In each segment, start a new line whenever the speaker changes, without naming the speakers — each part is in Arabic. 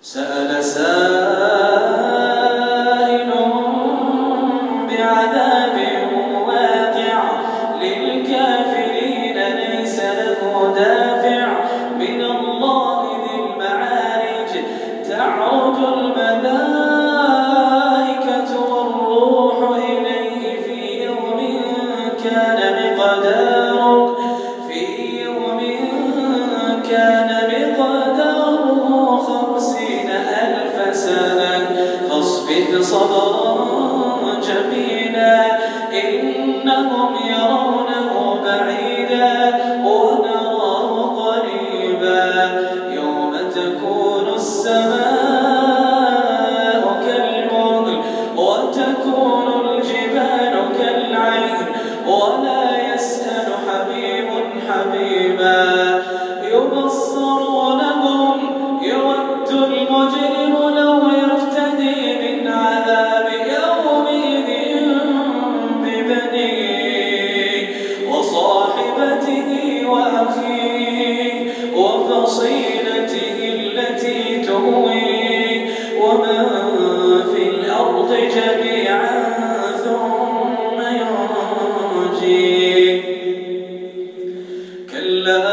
سأل سائل بعذاب واقع للكافرين ليس له دافع من الله ذي المعارج تعرج الملائكة والروح إليه في يوم كان مقداره 50,000 سنة فاصبر صبرا جميلا إنهم يرونه بعيدا ونراه قريبا يوم تكون السماء كالمهل وتكون الجبال كالعهن ولا يسأل حبيب حبيبا يبصرونهم يود المجرم لو يفتدي من عذاب يومئذ ببنيه وصاحبته وأخيه وفصيلته التي تؤويه ومن في الأرض جميعا ثم ينجيه كلا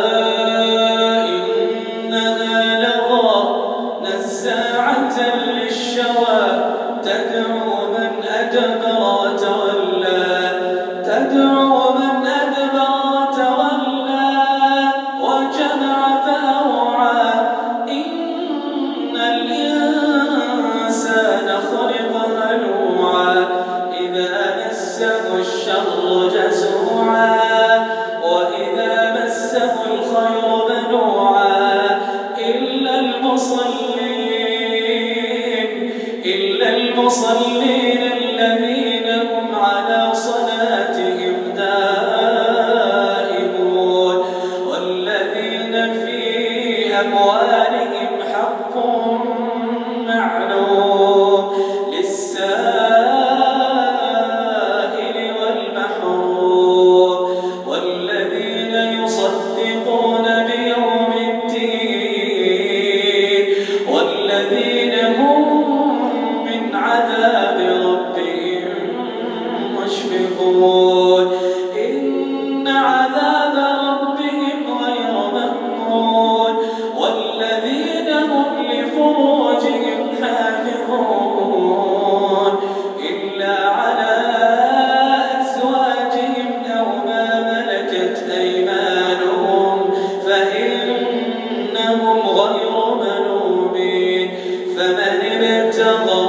للشوى تدعو من أدبر وتولى وجمع فأوعى إن الإنسان خلق هلوعا إذا مسه الشر جزوعا وإذا مسه الخير منوعا إلا المصلين الذين هم على صلاتهم دائمون والذين في أموالهم حق معلوم للسائل والمحروم والذين يصدقون بيوم الدين والذين هم عذاب ربهم مشفقون إن عذاب ربهم غير مأمون والذين هم لفروجهم حافظون إلا على أزواجهم أو ما ملكت أيمانهم فإنهم غير ملومين فمن ابتغى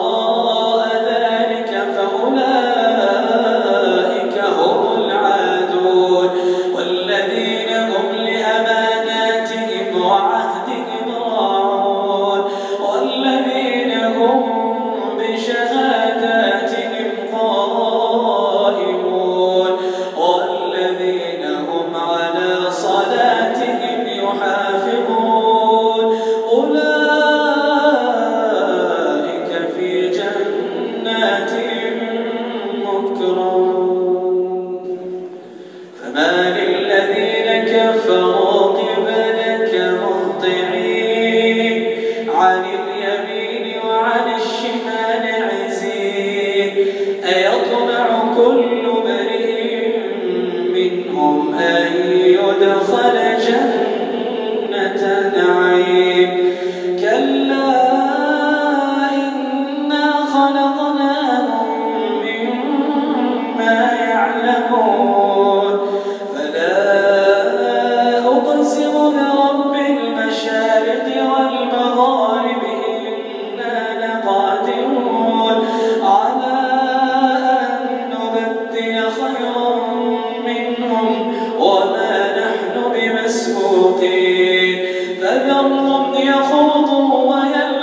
عن اليمين وعن الشمال عزين أيطمع كل امرئ منهم أن يدخل جنة نعيم كلا إنا خلقناهم مما يعلمون فلا أقسم برب المشارق والمغارب إنا لقادرون على أن نبدل خيرا منهم وما نحن بمسبوقين فذرهم يخوضوا ويلعبوا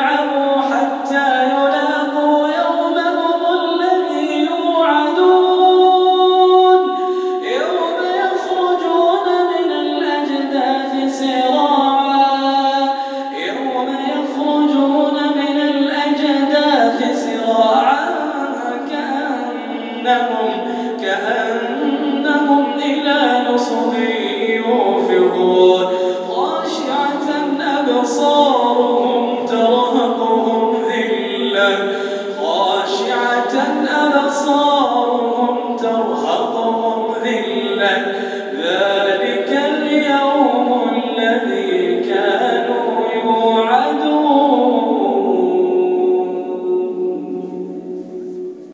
الأبصار